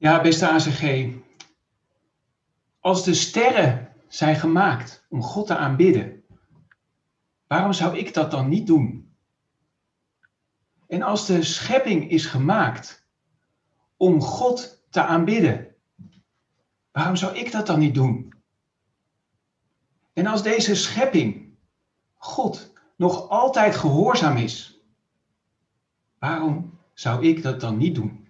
Ja, beste ACG, als de sterren zijn gemaakt om God te aanbidden, waarom zou ik dat dan niet doen? En als de schepping is gemaakt om God te aanbidden, waarom zou ik dat dan niet doen? En als deze schepping God nog altijd gehoorzaam is, waarom zou ik dat dan niet doen?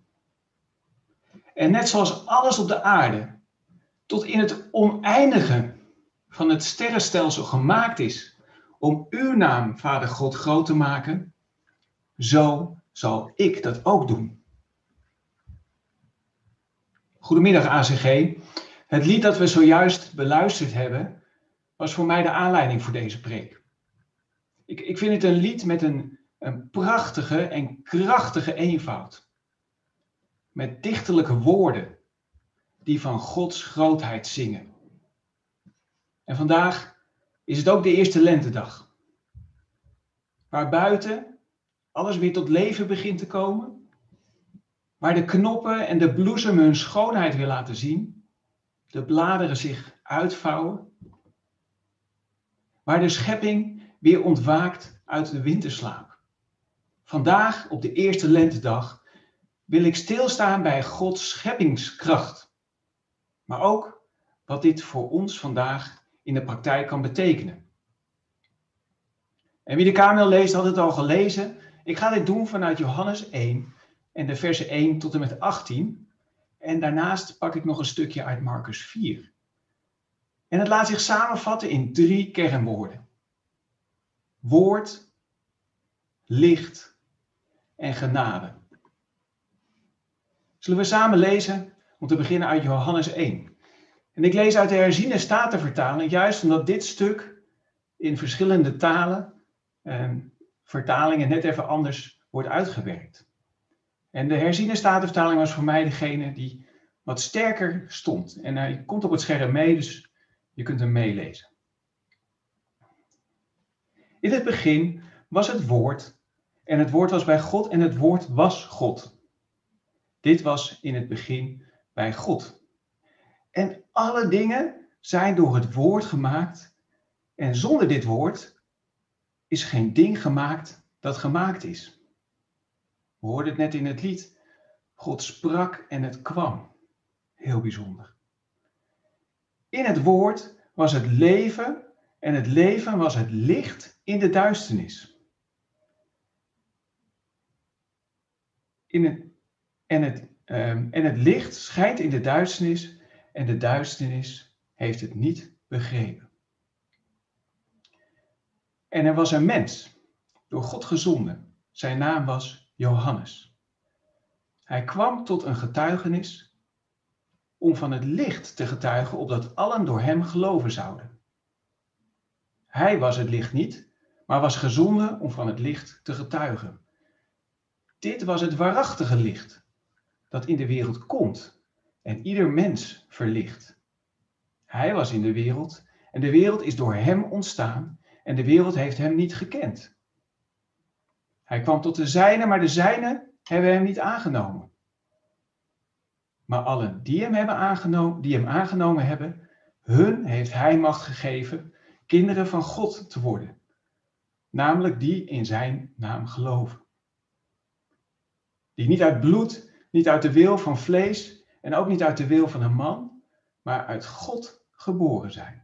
En net zoals alles op de aarde tot in het oneindige van het sterrenstelsel gemaakt is om uw naam, Vader God, groot te maken, zo zal ik dat ook doen. Goedemiddag ACG. Het lied dat we zojuist beluisterd hebben, was voor mij de aanleiding voor deze preek. Ik vind het een lied met een prachtige en krachtige eenvoud. Met dichterlijke woorden die van Gods grootheid zingen. En vandaag is het ook de eerste lentedag. Waar buiten alles weer tot leven begint te komen. Waar de knoppen en de bloesem hun schoonheid weer laten zien. De bladeren zich uitvouwen. Waar de schepping weer ontwaakt uit de winterslaap. Vandaag, op de eerste lentedag, wil ik stilstaan bij Gods scheppingskracht. Maar ook wat dit voor ons vandaag in de praktijk kan betekenen. En wie de Kameel leest, had het al gelezen. Ik ga dit doen vanuit Johannes 1 en de versen 1 tot en met 18. En daarnaast pak ik nog een stukje uit Marcus 4. En het laat zich samenvatten in 3 kernwoorden. Woord, licht en genade. Zullen we samen lezen om te beginnen uit Johannes 1. En ik lees uit de herziene statenvertaling, juist omdat dit stuk in verschillende talen vertalingen net even anders wordt uitgewerkt. En de herziene statenvertaling was voor mij degene die wat sterker stond. En hij komt op het scherm mee, dus je kunt hem meelezen. In het begin was het woord, en het woord was bij God, en het woord was God. Dit was in het begin bij God. En alle dingen zijn door het woord gemaakt, en zonder dit woord is geen ding gemaakt dat gemaakt is. We hoorden het net in het lied. God sprak en het kwam. Heel bijzonder. In het woord was het leven en het leven was het licht in de duisternis. En het licht schijnt in de duisternis en de duisternis heeft het niet begrepen. En er was een mens, door God gezonden. Zijn naam was Johannes. Hij kwam tot een getuigenis om van het licht te getuigen, opdat allen door hem geloven zouden. Hij was het licht niet, maar was gezonden om van het licht te getuigen. Dit was het waarachtige licht, dat in de wereld komt en ieder mens verlicht. Hij was in de wereld en de wereld is door hem ontstaan en de wereld heeft hem niet gekend. Hij kwam tot de zijnen, maar de zijnen hebben hem niet aangenomen. Maar allen die hem aangenomen hebben, hun heeft hij macht gegeven kinderen van God te worden. Namelijk die in zijn naam geloven. Die niet uit bloed, niet uit de wil van vlees en ook niet uit de wil van een man, maar uit God geboren zijn.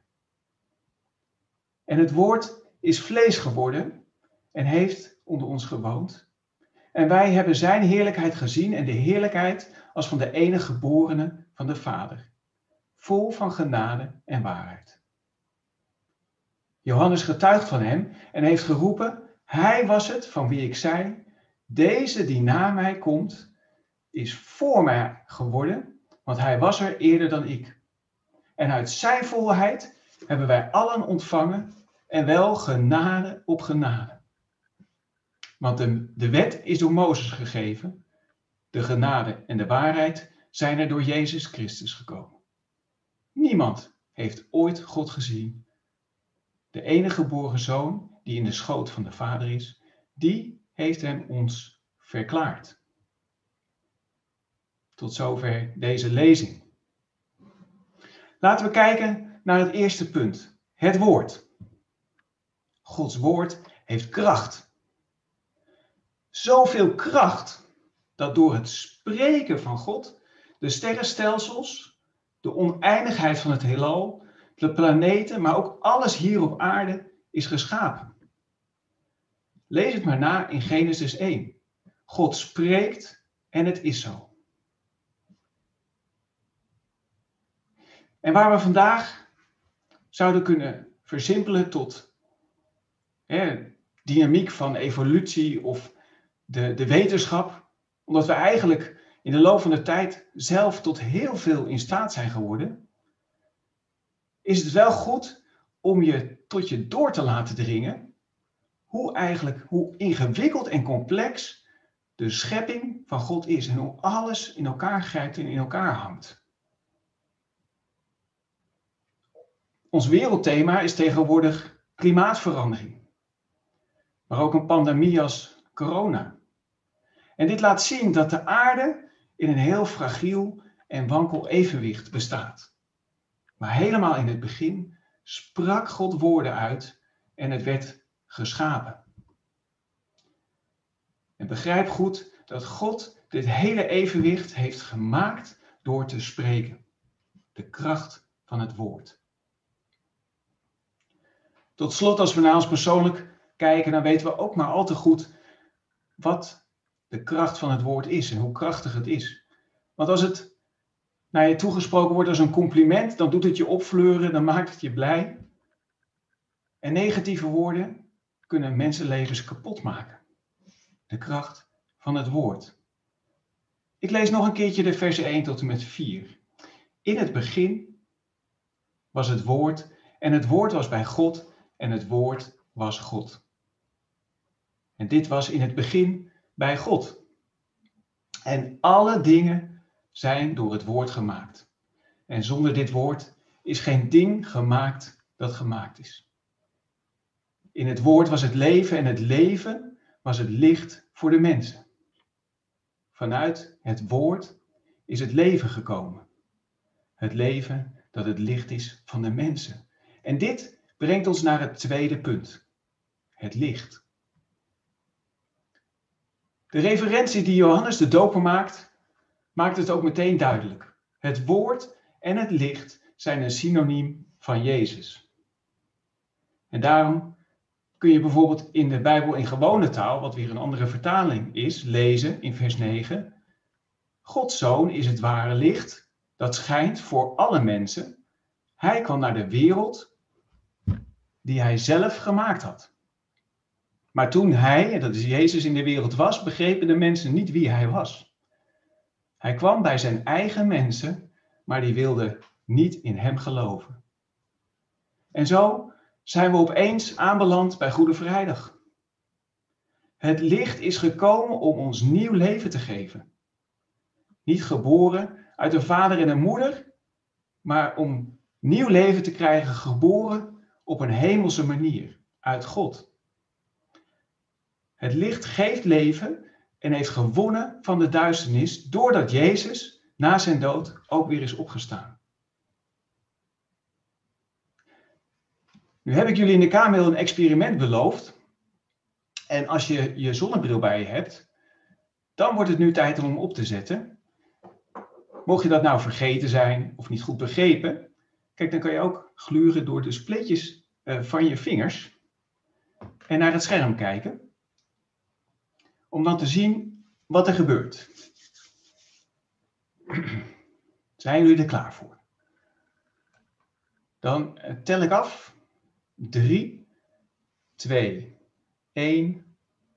En het woord is vlees geworden en heeft onder ons gewoond. En wij hebben zijn heerlijkheid gezien en de heerlijkheid als van de enige geborene van de Vader. Vol van genade en waarheid. Johannes getuigt van hem en heeft geroepen, hij was het van wie ik zei, deze die na mij komt, is voor mij geworden, want hij was er eerder dan ik. En uit zijn volheid hebben wij allen ontvangen en wel genade op genade. Want de wet is door Mozes gegeven, de genade en de waarheid zijn er door Jezus Christus gekomen. Niemand heeft ooit God gezien. De enige geboren zoon die in de schoot van de Vader is, die heeft hem ons verklaard. Tot zover deze lezing. Laten we kijken naar het eerste punt. Het woord. Gods woord heeft kracht. Zoveel kracht dat door het spreken van God de sterrenstelsels, de oneindigheid van het heelal, de planeten, maar ook alles hier op aarde is geschapen. Lees het maar na in Genesis 1. God spreekt en het is zo. En waar we vandaag zouden kunnen versimpelen tot dynamiek van evolutie of de wetenschap, omdat we eigenlijk in de loop van de tijd zelf tot heel veel in staat zijn geworden, is het wel goed om je tot je door te laten dringen hoe ingewikkeld en complex de schepping van God is en hoe alles in elkaar grijpt en in elkaar hangt. Ons wereldthema is tegenwoordig klimaatverandering, maar ook een pandemie als corona. En dit laat zien dat de aarde in een heel fragiel en wankel evenwicht bestaat. Maar helemaal in het begin sprak God woorden uit en het werd geschapen. En begrijp goed dat God dit hele evenwicht heeft gemaakt door te spreken. De kracht van het woord. Tot slot, als we naar ons persoonlijk kijken, dan weten we ook maar al te goed wat de kracht van het woord is en hoe krachtig het is. Want als het naar je toegesproken wordt als een compliment, dan doet het je opfleuren, dan maakt het je blij. En negatieve woorden kunnen mensenlevens kapot maken. De kracht van het woord. Ik lees nog een keertje de versen 1 tot en met 4. In het begin was het woord en het woord was bij God en het woord was God. En dit was in het begin bij God. En alle dingen zijn door het woord gemaakt. En zonder dit woord is geen ding gemaakt dat gemaakt is. In het woord was het leven en het leven was het licht voor de mensen. Vanuit het woord is het leven gekomen. Het leven dat het licht is van de mensen. En dit brengt ons naar het tweede punt. Het licht. De referentie die Johannes de Doper maakt het ook meteen duidelijk. Het woord en het licht zijn een synoniem van Jezus. En daarom kun je bijvoorbeeld in de Bijbel in gewone taal, wat weer een andere vertaling is, lezen in vers 9. Gods Zoon is het ware licht, dat schijnt voor alle mensen. Hij kwam naar de wereld die hij zelf gemaakt had. Maar toen hij, dat is Jezus, in de wereld was, begrepen de mensen niet wie hij was. Hij kwam bij zijn eigen mensen, maar die wilden niet in hem geloven. En zo zijn we opeens aanbeland bij Goede Vrijdag. Het licht is gekomen om ons nieuw leven te geven. Niet geboren uit een vader en een moeder, maar om nieuw leven te krijgen, geboren op een hemelse manier, uit God. Het licht geeft leven en heeft gewonnen van de duisternis, doordat Jezus na zijn dood ook weer is opgestaan. Nu heb ik jullie in de Kamer een experiment beloofd. En als je je zonnebril bij je hebt, dan wordt het nu tijd om hem op te zetten. Mocht je dat nou vergeten zijn of niet goed begrepen, kijk, dan kan je ook gluren door de spleetjes van je vingers en naar het scherm kijken. Om dan te zien wat er gebeurt. Zijn jullie er klaar voor? Dan tel ik af. 3, 2, 1.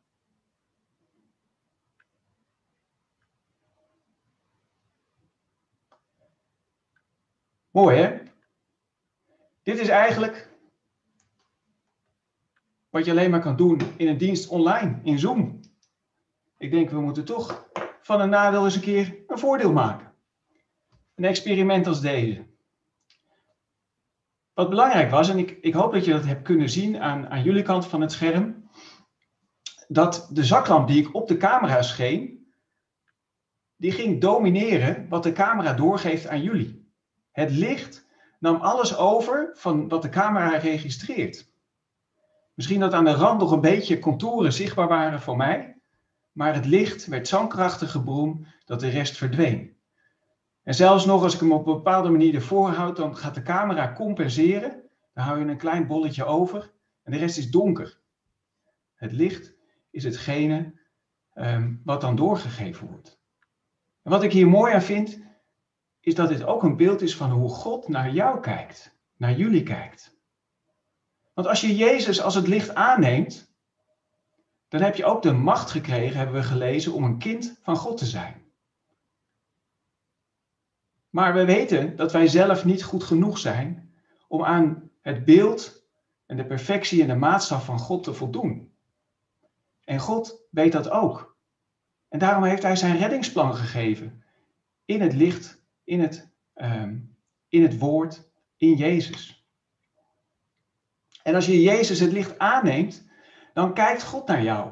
Mooi, hè? Dit is eigenlijk wat je alleen maar kan doen in een dienst online, in Zoom. Ik denk, we moeten toch van een nadeel eens een keer een voordeel maken. Een experiment als deze. Wat belangrijk was, en ik hoop dat je dat hebt kunnen zien aan jullie kant van het scherm, dat de zaklamp die ik op de camera scheen, die ging domineren wat de camera doorgeeft aan jullie. Het licht nam alles over van wat de camera registreert. Misschien dat aan de rand nog een beetje contouren zichtbaar waren voor mij, maar het licht werd zo'n krachtige bron dat de rest verdween. En zelfs nog als ik hem op een bepaalde manier ervoor houd, dan gaat de camera compenseren. Dan hou je een klein bolletje over en de rest is donker. Het licht is hetgene wat dan doorgegeven wordt. En wat ik hier mooi aan vind, is dat dit ook een beeld is van hoe God naar jou kijkt, naar jullie kijkt. Want als je Jezus als het licht aanneemt, dan heb je ook de macht gekregen, hebben we gelezen, om een kind van God te zijn. Maar we weten dat wij zelf niet goed genoeg zijn om aan het beeld en de perfectie en de maatstaf van God te voldoen. En God weet dat ook. En daarom heeft hij zijn reddingsplan gegeven. In het licht, in het woord, in Jezus. En als je Jezus het licht aanneemt, dan kijkt God naar jou.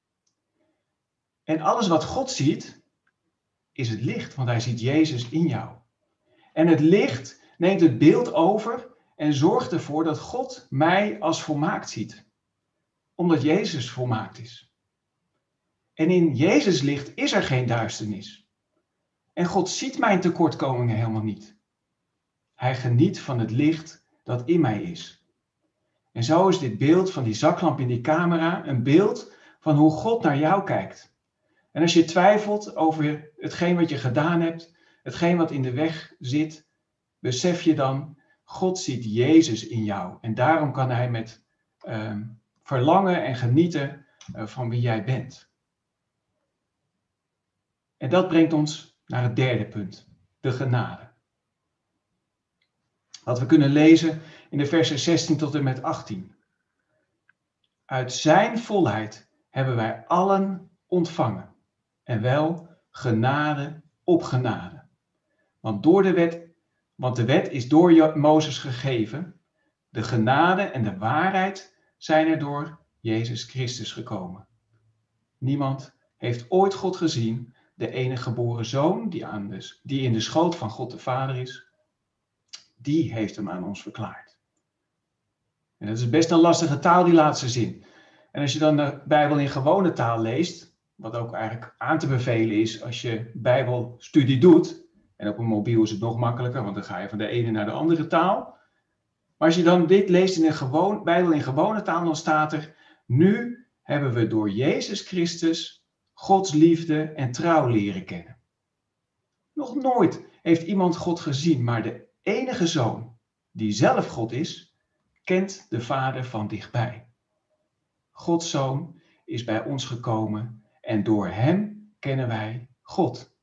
En alles wat God ziet, is het licht, want hij ziet Jezus in jou. En het licht neemt het beeld over en zorgt ervoor dat God mij als volmaakt ziet. Omdat Jezus volmaakt is. En in Jezus licht is er geen duisternis. En God ziet mijn tekortkomingen helemaal niet. Hij geniet van het licht dat in mij is. En zo is dit beeld van die zaklamp in die camera een beeld van hoe God naar jou kijkt. En als je twijfelt over hetgeen wat je gedaan hebt, hetgeen wat in de weg zit, besef je dan, God ziet Jezus in jou. En daarom kan hij met verlangen en genieten van wie jij bent. En dat brengt ons naar het derde punt, de genade. Wat we kunnen lezen in de versen 16 tot en met 18. Uit zijn volheid hebben wij allen ontvangen. En wel genade op genade. Want de wet is door Mozes gegeven. De genade en de waarheid zijn er door Jezus Christus gekomen. Niemand heeft ooit God gezien, de enige geboren zoon die in de schoot van God de Vader is, die heeft hem aan ons verklaard. En dat is best een lastige taal, die laatste zin. En als je dan de Bijbel in gewone taal leest, wat ook eigenlijk aan te bevelen is als je Bijbelstudie doet, en op een mobiel is het nog makkelijker, want dan ga je van de ene naar de andere taal. Maar als je dan dit leest in een Bijbel in gewone taal, dan staat er: nu hebben we door Jezus Christus Gods liefde en trouw leren kennen. Nog nooit heeft iemand God gezien, maar de enige zoon, die zelf God is, kent de Vader van dichtbij. Gods zoon is bij ons gekomen en door hem kennen wij God.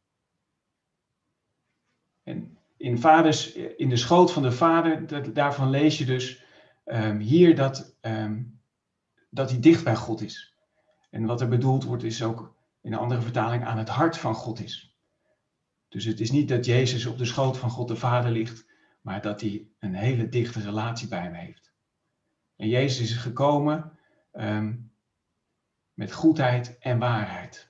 En in de schoot van de Vader, daarvan lees je dus hier dat hij dicht bij God is. En wat er bedoeld wordt is ook in een andere vertaling aan het hart van God is. Dus het is niet dat Jezus op de schoot van God de Vader ligt, maar dat hij een hele dichte relatie bij hem heeft. En Jezus is gekomen met goedheid en waarheid.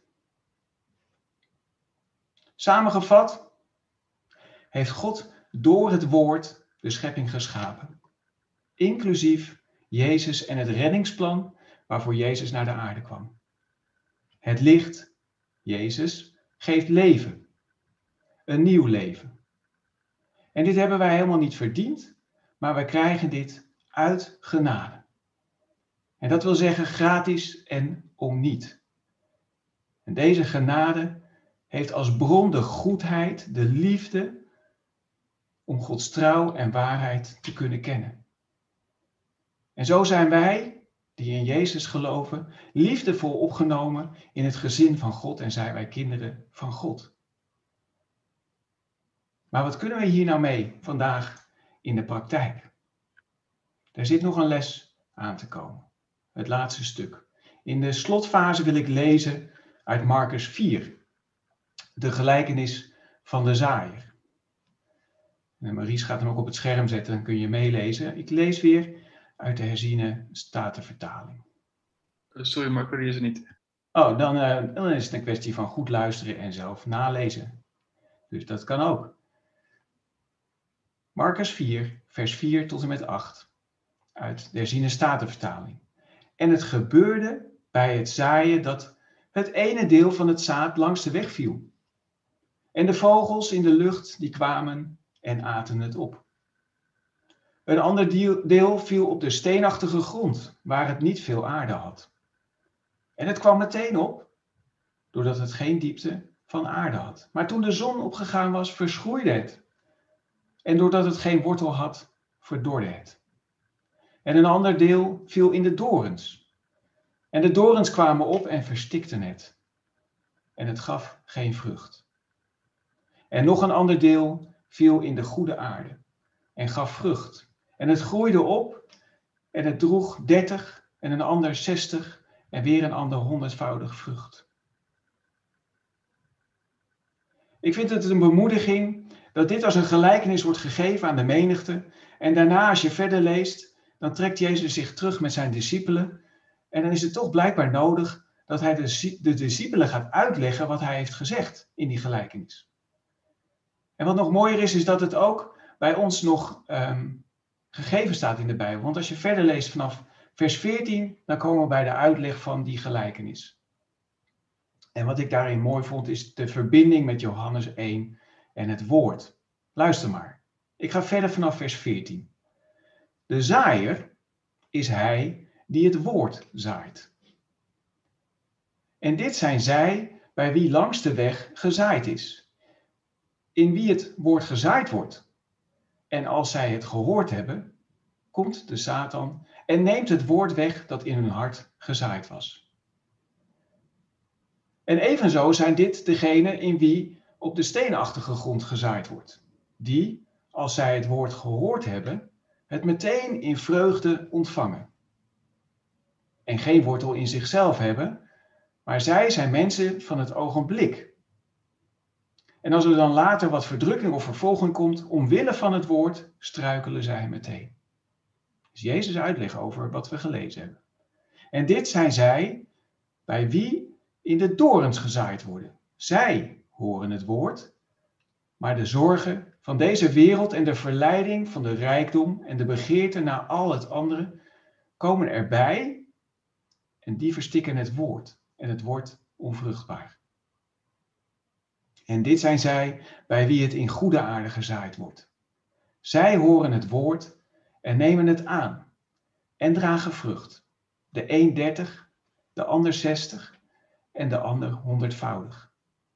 Samengevat heeft God door het woord de schepping geschapen. Inclusief Jezus en het reddingsplan waarvoor Jezus naar de aarde kwam. Het licht, Jezus, geeft leven. Een nieuw leven. En dit hebben wij helemaal niet verdiend, maar wij krijgen dit uit genade. En dat wil zeggen gratis en om niet. En deze genade heeft als bron de goedheid, de liefde, om Gods trouw en waarheid te kunnen kennen. En zo zijn wij, die in Jezus geloven, liefdevol opgenomen in het gezin van God en zijn wij kinderen van God. Maar wat kunnen we hier nou mee vandaag in de praktijk? Er zit nog een les aan te komen. Het laatste stuk. In de slotfase wil ik lezen uit Markus 4. De gelijkenis van de zaaier. En Maries gaat hem ook op het scherm zetten, dan kun je meelezen. Ik lees weer uit de herziene Statenvertaling. Sorry Marco, die is er niet. Oh, dan is het een kwestie van goed luisteren en zelf nalezen. Dus dat kan ook. Marcus 4, vers 4 tot en met 8. Uit de herziene statenvertaling. En het gebeurde bij het zaaien dat het ene deel van het zaad langs de weg viel. En de vogels in de lucht die kwamen en aten het op. Een ander deel viel op de steenachtige grond, waar het niet veel aarde had. En het kwam meteen op, doordat het geen diepte van aarde had. Maar toen de zon opgegaan was, verschroeide het. En doordat het geen wortel had, verdorde het. En een ander deel viel in de dorens. En de dorens kwamen op en verstikten het. En het gaf geen vrucht. En nog een ander deel viel in de goede aarde en gaf vrucht. En het groeide op en het droeg 30 en een ander 60 en weer een ander 100-voudig vrucht. Ik vind het een bemoediging dat dit als een gelijkenis wordt gegeven aan de menigte. En daarna, als je verder leest, dan trekt Jezus zich terug met zijn discipelen. En dan is het toch blijkbaar nodig dat hij de discipelen gaat uitleggen wat hij heeft gezegd in die gelijkenis. En wat nog mooier is dat het ook bij ons nog gegeven staat in de Bijbel. Want als je verder leest vanaf vers 14, dan komen we bij de uitleg van die gelijkenis. En wat ik daarin mooi vond, is de verbinding met Johannes 1 en het woord. Luister maar. Ik ga verder vanaf vers 14. De zaaier is hij die het woord zaait. En dit zijn zij bij wie langs de weg gezaaid is. In wie het woord gezaaid wordt. En als zij het gehoord hebben, komt de Satan en neemt het woord weg dat in hun hart gezaaid was. En evenzo zijn dit degenen in wie op de steenachtige grond gezaaid wordt. Die, als zij het woord gehoord hebben, het meteen in vreugde ontvangen. En geen wortel in zichzelf hebben, maar zij zijn mensen van het ogenblik. En als er dan later wat verdrukking of vervolging komt, omwille van het woord, struikelen zij meteen. Dus Jezus uitleg over wat we gelezen hebben. En dit zijn zij bij wie in de dorens gezaaid worden. Zij horen het woord, maar de zorgen van deze wereld en de verleiding van de rijkdom en de begeerte naar al het andere komen erbij en die verstikken het woord en het wordt onvruchtbaar. En dit zijn zij bij wie het in goede aarde gezaaid wordt. Zij horen het woord en nemen het aan en dragen vrucht. De een 30, de ander 60 en de ander 100-voudig.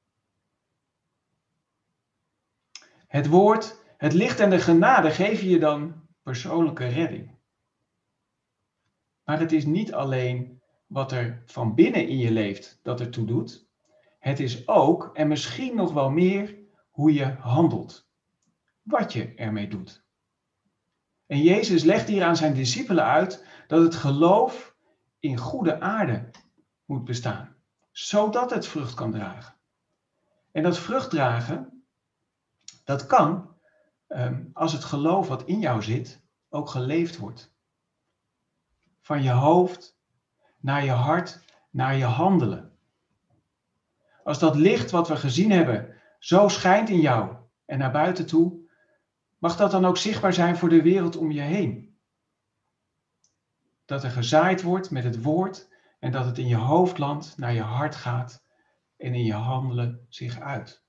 Het woord, het licht en de genade geven je dan persoonlijke redding. Maar het is niet alleen wat er van binnen in je leeft dat ertoe doet. Het is ook, en misschien nog wel meer, hoe je handelt. Wat je ermee doet. En Jezus legt hier aan zijn discipelen uit dat het geloof in goede aarde moet bestaan. Zodat het vrucht kan dragen. En dat vrucht dragen, dat kan als het geloof wat in jou zit ook geleefd wordt. Van je hoofd naar je hart, naar je handelen. Als dat licht wat we gezien hebben zo schijnt in jou en naar buiten toe, mag dat dan ook zichtbaar zijn voor de wereld om je heen. Dat er gezaaid wordt met het woord en dat het in je hoofd landt, naar je hart gaat en in je handelen zich uit.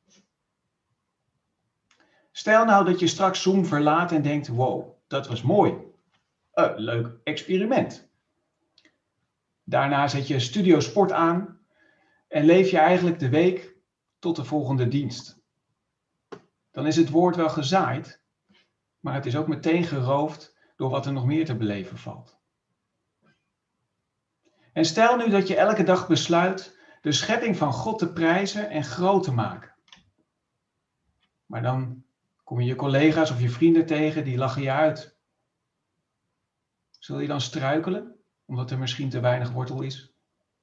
Stel nou dat je straks Zoom verlaat en denkt, wow, dat was mooi. Leuk experiment. Daarna zet je Studio Sport aan en leef je eigenlijk de week tot de volgende dienst. Dan is het woord wel gezaaid, maar het is ook meteen geroofd door wat er nog meer te beleven valt. En stel nu dat je elke dag besluit de schepping van God te prijzen en groot te maken. Maar dan kom je je collega's of je vrienden tegen, die lachen je uit. Zul je dan struikelen, omdat er misschien te weinig wortel is?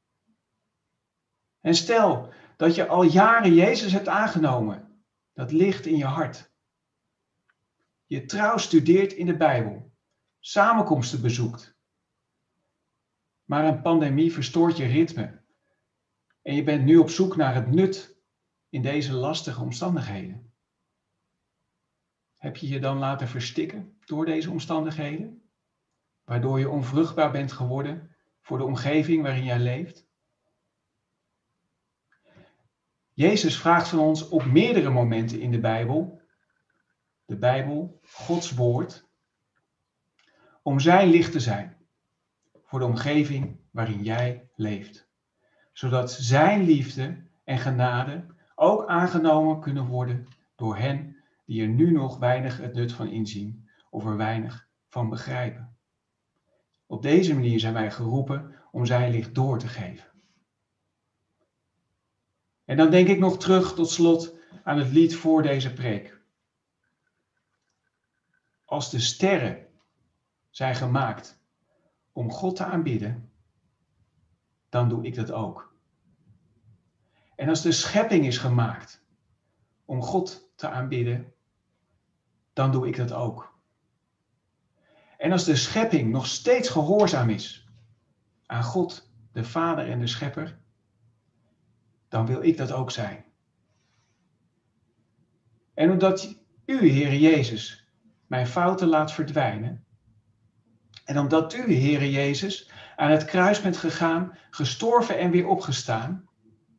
En stel dat je al jaren Jezus hebt aangenomen, dat ligt in je hart. Je trouw studeert in de Bijbel, samenkomsten bezoekt. Maar een pandemie verstoort je ritme En je bent nu op zoek naar het nut in deze lastige omstandigheden. Heb je je dan laten verstikken door deze omstandigheden? Waardoor je onvruchtbaar bent geworden voor de omgeving waarin jij leeft? Jezus vraagt van ons op meerdere momenten in de Bijbel, Gods woord, om zijn licht te zijn voor de omgeving waarin jij leeft. Zodat zijn liefde en genade ook aangenomen kunnen worden door hen die er nu nog weinig het nut van inzien of er weinig van begrijpen. Op deze manier zijn wij geroepen om zijn licht door te geven. En dan denk ik nog terug tot slot aan het lied voor deze preek. Als de sterren zijn gemaakt om God te aanbidden, dan doe ik dat ook. En als de schepping is gemaakt om God te aanbidden, dan doe ik dat ook. En als de schepping nog steeds gehoorzaam is aan God, de Vader en de Schepper, dan wil ik dat ook zijn. En omdat u, Heere Jezus, mijn fouten laat verdwijnen, en omdat u, Heere Jezus, aan het kruis bent gegaan, gestorven en weer opgestaan,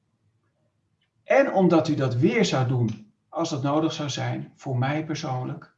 en omdat u dat weer zou doen als dat nodig zou zijn, voor mij persoonlijk,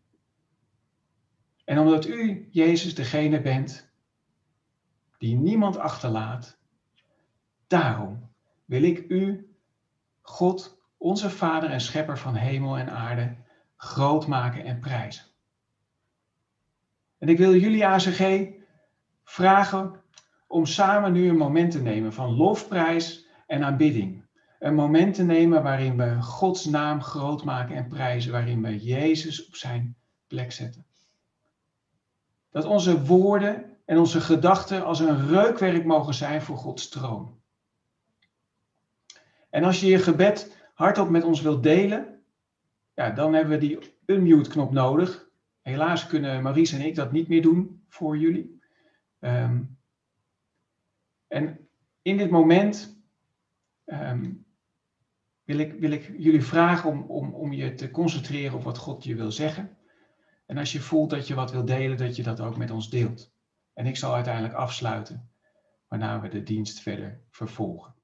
en omdat u, Jezus, degene bent die niemand achterlaat, daarom wil ik u, God, onze Vader en Schepper van hemel en aarde, groot maken en prijzen. En ik wil jullie ACG vragen om samen nu een moment te nemen van lofprijs en aanbidding. Een moment te nemen waarin we Gods naam groot maken en prijzen, waarin we Jezus op zijn plek zetten. Dat onze woorden en onze gedachten als een reukwerk mogen zijn voor Gods troon. En als je je gebed hardop met ons wilt delen, ja, dan hebben we die unmute-knop nodig. Helaas kunnen Maries en ik dat niet meer doen voor jullie. En in dit moment wil ik jullie vragen om je te concentreren op wat God je wil zeggen. En als je voelt dat je wat wil delen, dat je dat ook met ons deelt. En ik zal uiteindelijk afsluiten, waarna we de dienst verder vervolgen.